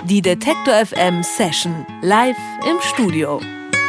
Die Detektor FM Session live im Studio.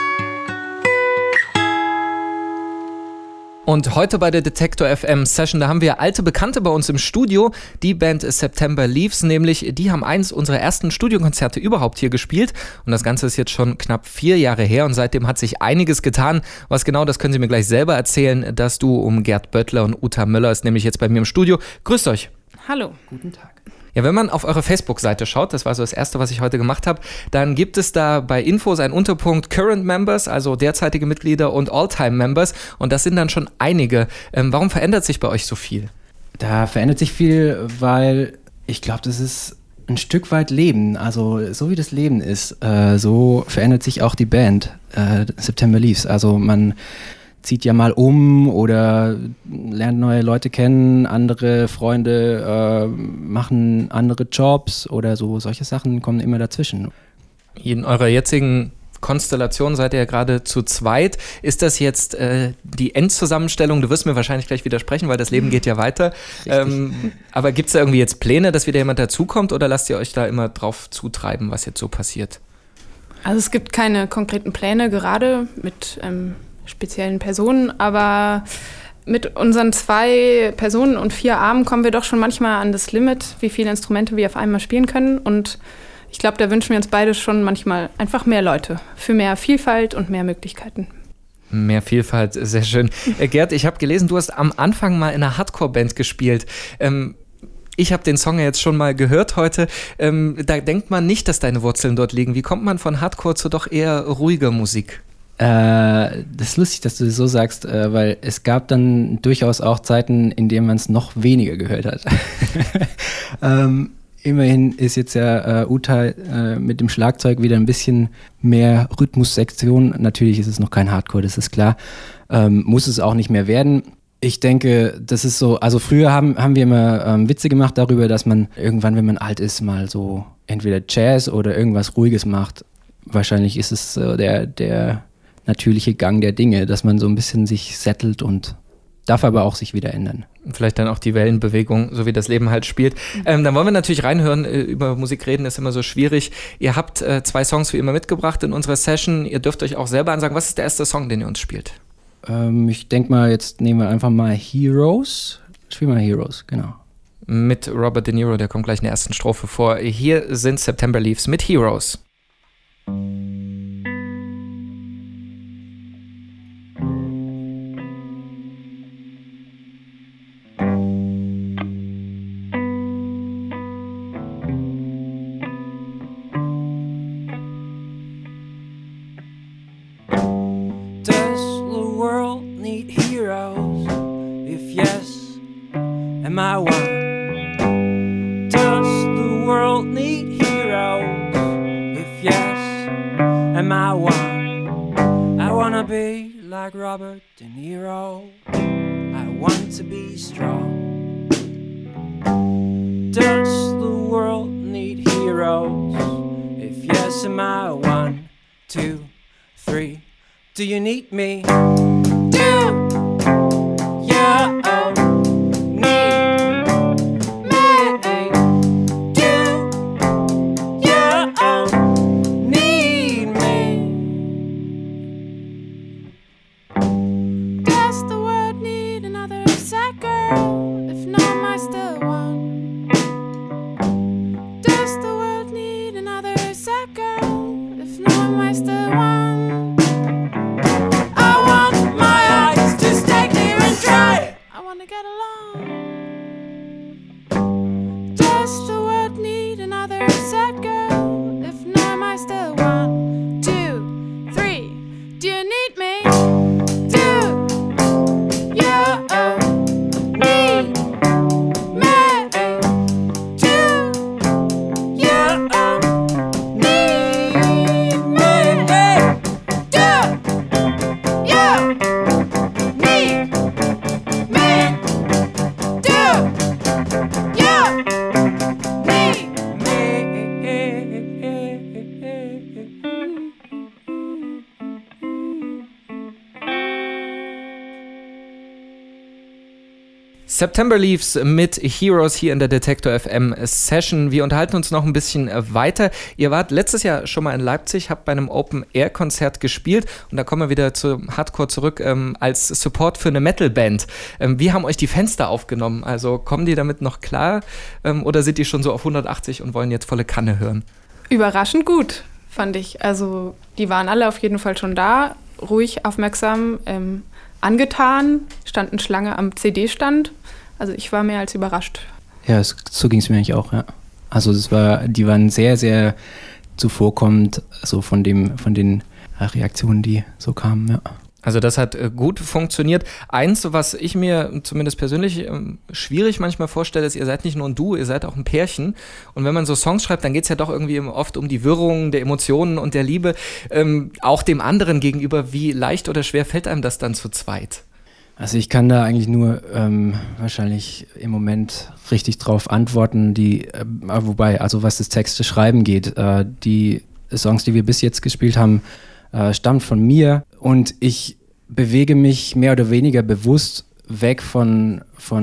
Und heute bei der Detektor FM Session, da haben wir alte Bekannte bei uns im Studio. Die Band September Leaves, nämlich die haben eins unserer ersten Studiokonzerte überhaupt hier gespielt. Und das Ganze ist jetzt schon knapp 4 Jahre her und seitdem hat sich einiges getan. Was genau, das können Sie mir gleich selber erzählen. Das Duo um Gerd Böttler und Uta Möller ist nämlich jetzt bei mir im Studio. Grüßt euch. Hallo. Guten Tag. Ja, wenn man auf eure Facebook-Seite schaut, das war so das Erste, was ich heute gemacht habe, dann gibt es da bei Infos einen Unterpunkt Current Members, also derzeitige Mitglieder und All-Time Members und das sind dann schon einige. Warum verändert sich bei euch so viel? Da verändert sich viel, weil ich glaube, das ist ein Stück weit Leben. Also so wie das Leben ist, so verändert sich auch die Band September Leaves. Also man zieht ja mal um oder lernt neue Leute kennen, andere Freunde machen andere Jobs oder so, solche Sachen kommen immer dazwischen. In eurer jetzigen Konstellation seid ihr ja gerade zu zweit. Ist das jetzt die Endzusammenstellung? Du wirst mir wahrscheinlich gleich widersprechen, weil das Leben geht ja weiter. Aber gibt es da irgendwie jetzt Pläne, dass wieder jemand dazukommt oder lasst ihr euch da immer drauf zutreiben, was jetzt so passiert? Also es gibt keine konkreten Pläne, gerade mit speziellen Personen, aber mit unseren 2 Personen und 4 Armen kommen wir doch schon manchmal an das Limit, wie viele Instrumente wir auf einmal spielen können und ich glaube, da wünschen wir uns beide schon manchmal einfach mehr Leute für mehr Vielfalt und mehr Möglichkeiten. Mehr Vielfalt, sehr schön. Gerd, ich habe gelesen, du hast am Anfang mal in einer Hardcore-Band gespielt. Ich habe den Song ja jetzt schon mal gehört heute. Da denkt man nicht, dass deine Wurzeln dort liegen. Wie kommt man von Hardcore zu doch eher ruhiger Musik? Das ist lustig, dass du das so sagst, weil es gab dann durchaus auch Zeiten, in denen man es noch weniger gehört hat. Immerhin ist jetzt ja Uta mit dem Schlagzeug wieder ein bisschen mehr Rhythmussektion. Natürlich ist es noch kein Hardcore, das ist klar. Muss es auch nicht mehr werden. Ich denke, das ist so, also früher haben wir immer Witze gemacht darüber, dass man irgendwann, wenn man alt ist, mal so entweder Jazz oder irgendwas Ruhiges macht. Wahrscheinlich ist es der natürliche Gang der Dinge, dass man so ein bisschen sich settelt und darf aber auch sich wieder ändern. Vielleicht dann auch die Wellenbewegung, so wie das Leben halt spielt. Dann wollen wir natürlich reinhören, über Musik reden ist immer so schwierig. Ihr habt 2 Songs wie immer mitgebracht in unserer Session. Ihr dürft euch auch selber ansagen, was ist der erste Song, den ihr uns spielt? Ich denke mal, jetzt nehmen wir einfach mal Heroes. Spielen wir Heroes, genau. Mit Robert De Niro, der kommt gleich in der ersten Strophe vor. Hier sind September Leaves mit Heroes. Am I one? Does the world need heroes? If yes, am I one? I wanna be like Robert De Niro. I want to be strong. Does the world need heroes? If yes, am I 1, 2, 3? Do you need me? Do you September Leaves mit Heroes hier in der Detektor FM Session. Wir unterhalten uns noch ein bisschen weiter. Ihr wart letztes Jahr schon mal in Leipzig, habt bei einem Open-Air-Konzert gespielt und da kommen wir wieder zu Hardcore zurück als Support für eine Metal-Band. Wie haben euch die Fans da aufgenommen? Also kommen die damit noch klar oder sind die schon so auf 180 und wollen jetzt volle Kanne hören? Überraschend gut, fand ich. Also die waren alle auf jeden Fall schon da, ruhig, aufmerksam, angetan, standen Schlange am CD-Stand. Also ich war mehr als überrascht. Ja, so ging es mir eigentlich auch, ja. Also die waren sehr, sehr zuvorkommend, so von den Reaktionen, die so kamen, ja. Also das hat gut funktioniert. Eins, was ich mir zumindest persönlich schwierig manchmal vorstelle, ist, ihr seid nicht nur ein Duo, ihr seid auch ein Pärchen. Und wenn man so Songs schreibt, dann geht es ja doch irgendwie oft um die Wirrung der Emotionen und der Liebe. Auch dem anderen gegenüber, wie leicht oder schwer fällt einem das dann zu zweit? Also ich kann da eigentlich nur wahrscheinlich im Moment richtig drauf antworten, wobei, also was das Texte schreiben geht, die Songs, die wir bis jetzt gespielt haben, stammt von mir und ich bewege mich mehr oder weniger bewusst weg von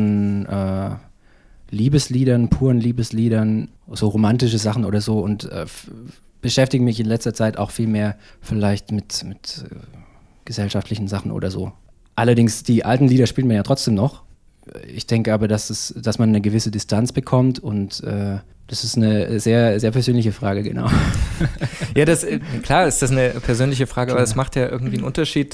Liebesliedern, puren Liebesliedern, so romantische Sachen oder so und beschäftige mich in letzter Zeit auch viel mehr vielleicht mit gesellschaftlichen Sachen oder so. Allerdings, die alten Lieder spielt man ja trotzdem noch. Ich denke aber, dass man eine gewisse Distanz bekommt und das ist eine sehr, sehr persönliche Frage, genau. Ja, klar ist das eine persönliche Frage, aber das macht ja irgendwie einen Unterschied.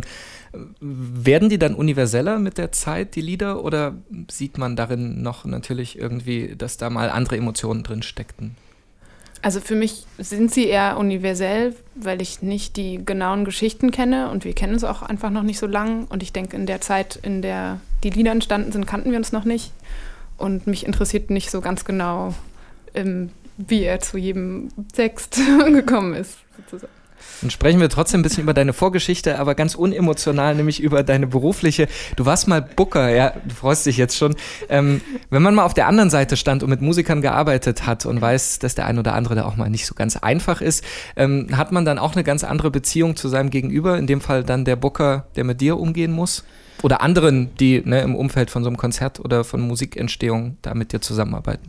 Werden die dann universeller mit der Zeit, die Lieder, oder sieht man darin noch natürlich irgendwie, dass da mal andere Emotionen drin steckten? Also für mich sind sie eher universell, weil ich nicht die genauen Geschichten kenne und wir kennen uns auch einfach noch nicht so lang und ich denke, in der Zeit, in der die Lieder entstanden sind, kannten wir uns noch nicht und mich interessiert nicht so ganz genau, wie er zu jedem Text gekommen ist, sozusagen. Dann sprechen wir trotzdem ein bisschen über deine Vorgeschichte, aber ganz unemotional, nämlich über deine berufliche. Du warst mal Booker, ja, du freust dich jetzt schon. Wenn man mal auf der anderen Seite stand und mit Musikern gearbeitet hat und weiß, dass der ein oder andere da auch mal nicht so ganz einfach ist, hat man dann auch eine ganz andere Beziehung zu seinem Gegenüber, in dem Fall dann der Booker, der mit dir umgehen muss? Oder anderen, die im Umfeld von so einem Konzert oder von Musikentstehung da mit dir zusammenarbeiten?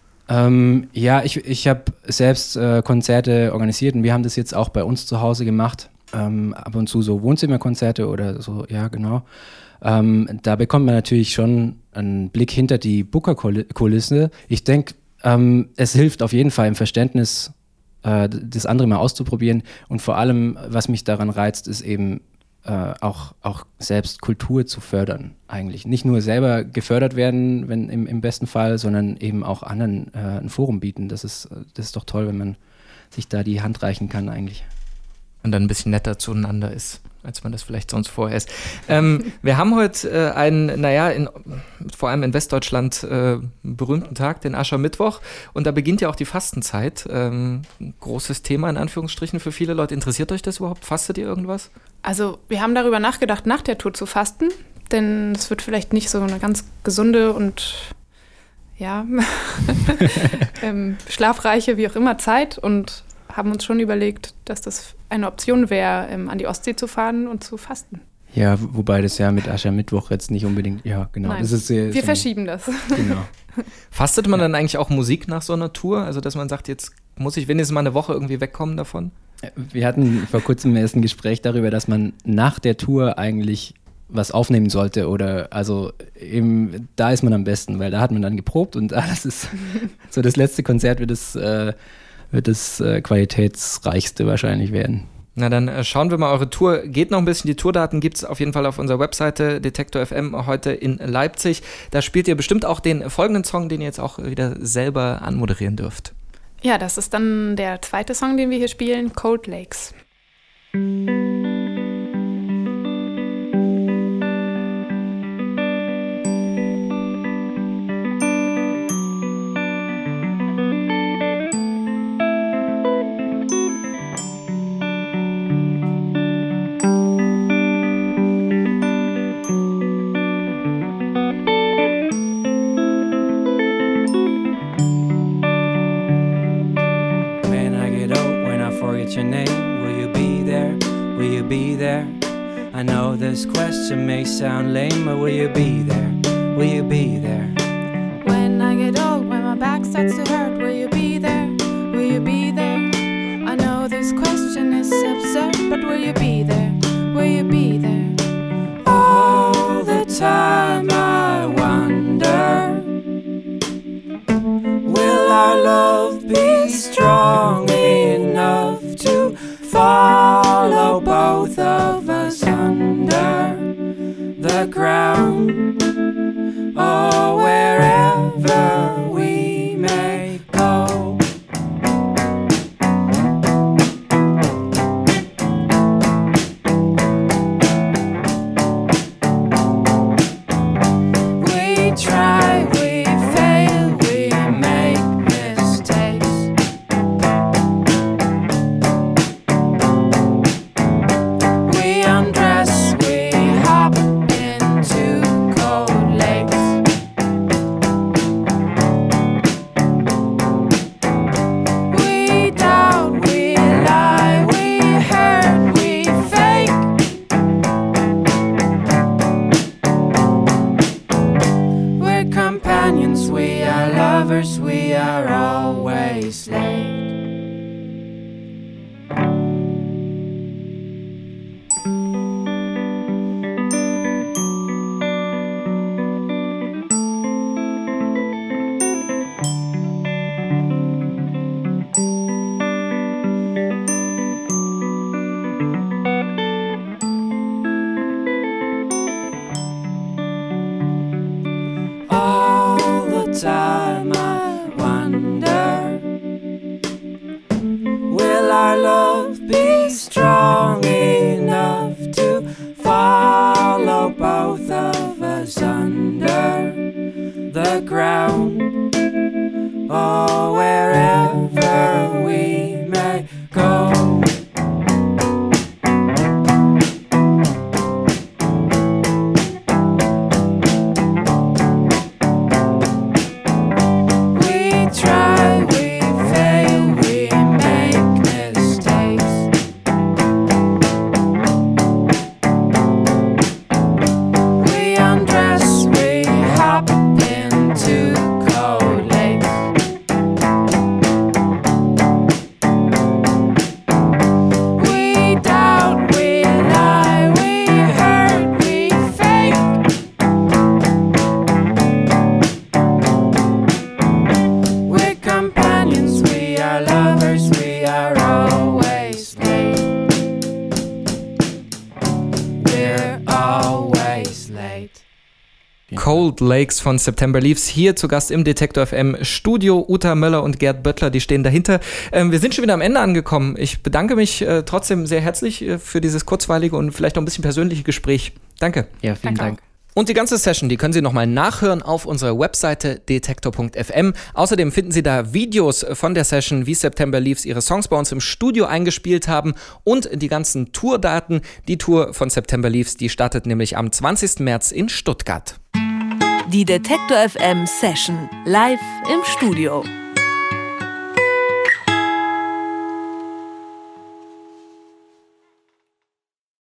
Ja, ich habe selbst Konzerte organisiert und wir haben das jetzt auch bei uns zu Hause gemacht. Ab und zu so Wohnzimmerkonzerte oder so, ja, genau. Da bekommt man natürlich schon einen Blick hinter die Booker-Kulisse. Ich denke, es hilft auf jeden Fall im Verständnis, das andere mal auszuprobieren. Und vor allem, was mich daran reizt, ist eben auch selbst Kultur zu fördern eigentlich. Nicht nur selber gefördert werden, wenn im besten Fall, sondern eben auch anderen ein Forum bieten. Das ist doch toll, wenn man sich da die Hand reichen kann eigentlich. Und dann ein bisschen netter zueinander ist, als man das vielleicht sonst vorher ist. Wir haben heute einen, vor allem in Westdeutschland berühmten Tag, den Aschermittwoch. Und da beginnt ja auch die Fastenzeit. Großes Thema in Anführungsstrichen für viele Leute. Interessiert euch das überhaupt? Fastet ihr irgendwas? Also wir haben darüber nachgedacht, nach der Tour zu fasten. Denn es wird vielleicht nicht so eine ganz gesunde und schlafreiche, wie auch immer, Zeit. Und haben uns schon überlegt, dass das eine Option wäre, an die Ostsee zu fahren und zu fasten. Ja, wobei das ja mit Aschermittwoch jetzt nicht unbedingt, ja genau. Nein, das ist wir verschieben das. Genau. Fastet man dann eigentlich auch Musik nach so einer Tour? Also dass man sagt, jetzt muss ich wenigstens mal eine Woche irgendwie wegkommen davon? Wir hatten vor kurzem erst ein Gespräch darüber, dass man nach der Tour eigentlich was aufnehmen sollte oder also eben da ist man am besten, weil da hat man dann geprobt und das ist so das letzte Konzert wird das qualitätsreichste wahrscheinlich werden. Na dann schauen wir mal, eure Tour geht noch ein bisschen. Die Tourdaten gibt es auf jeden Fall auf unserer Webseite Detektor FM heute in Leipzig. Da spielt ihr bestimmt auch den folgenden Song, den ihr jetzt auch wieder selber anmoderieren dürft. Ja, das ist dann der zweite Song, den wir hier spielen, Cold Lakes. Your name, will you be there? Will you be there? I know this question may sound lame, but will you be there? will you be there? When I get old, when my back starts to hurt, will you be there? Will you be there? I know this question is absurd, but will you be there? Will you be there? All the time I wonder, will our love be strong enough to follow both of us under the ground, or wherever we may go? We try, we fail, we make mistakes. We undress, we hop into cold lakes. We doubt, we lie, we hurt, we fake. We're companions, we are lovers, we are always late. All the time I wonder, will our love be strong enough to follow both of us under the ground, or wherever we may go? We try, we fail, we make mistakes. We undress, we hop into cold lakes. We doubt, we lie, we hurt, we fake. We're companions, we are lovers, we are always late. We're always late. Cold Lakes von September Leaves, hier zu Gast im Detektor FM Studio. Uta Möller und Gerd Böttler, die stehen dahinter. Wir sind schon wieder am Ende angekommen. Ich bedanke mich trotzdem sehr herzlich für dieses kurzweilige und vielleicht auch ein bisschen persönliche Gespräch. Danke. Ja, vielen Dank. Und die ganze Session, die können Sie nochmal nachhören auf unserer Webseite detektor.fm. Außerdem finden Sie da Videos von der Session, wie September Leaves ihre Songs bei uns im Studio eingespielt haben und die ganzen Tourdaten. Die Tour von September Leaves, die startet nämlich am 20. März in Stuttgart. Die Detektor FM Session live im Studio.